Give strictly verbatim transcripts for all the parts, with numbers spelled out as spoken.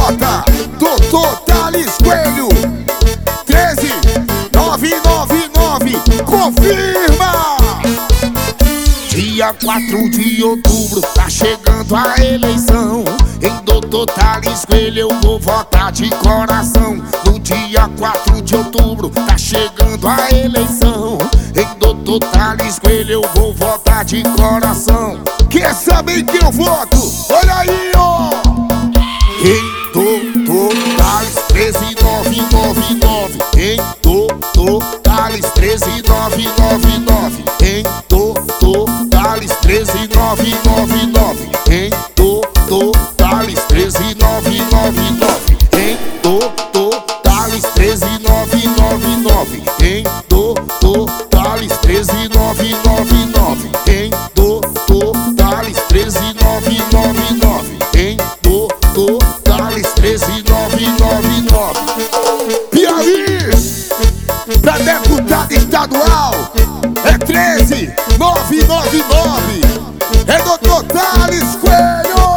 Anota, doutor Thales Coelho, treze nove nove nove, confirma! Dia quatro de outubro, tá chegando a eleição. Em doutor Thales Coelho eu vou votar de coração. No dia quatro de outubro, tá chegando a eleição. Em doutor Thales Coelho eu vou votar de coração. Quer saber que eu voto? Olha aí, ó! Em doutor Thales treze nove nove nove. Em doutor Thales treze nove nove nove. Em doutor Thales treze nove nove nove. Em doutor Thales treze nove nove nove. Em doutor Thales treze nove nove nove. Em doutor Thales treze nove nove nove. Em doutor Thales treze nove nove nove. Em doutor Thales treze nove nove nove. Piauí, pra deputado estadual é treze nove nove nove. É doutor Thales Coelho.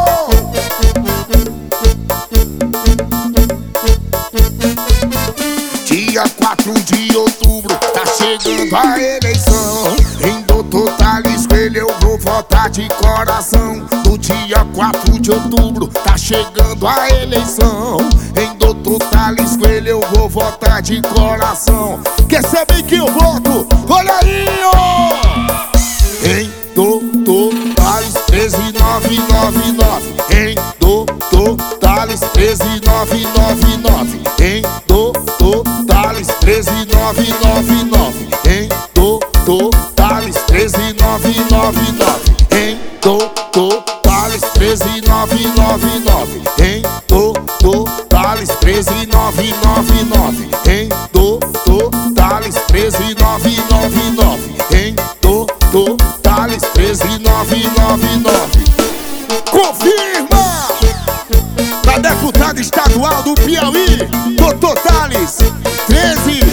Dia quatro de outubro, tá chegando a eleição. Em doutor Thales Coelho eu vou votar de coração. No dia quatro de outubro, tá chegando a eleição. Em doutor Thales Coelho eu vou votar de coração. Quer saber que eu voto? Olha aí, ó! Em doutor Thales treze nove nove nove. Em doutor Thales treze nove nove nove. Em doutor Thales treze nove nove nove. Em doutor Thales treze nove nove nove. Em doutor Thales treze nove nove nove. Em doutor Thales treze nove nove nove. Em doutor Thales treze nove nove nove. Em doutor Thales treze nove nove nove. Confirma! Pra deputado estadual do Piauí, doutor Thales treze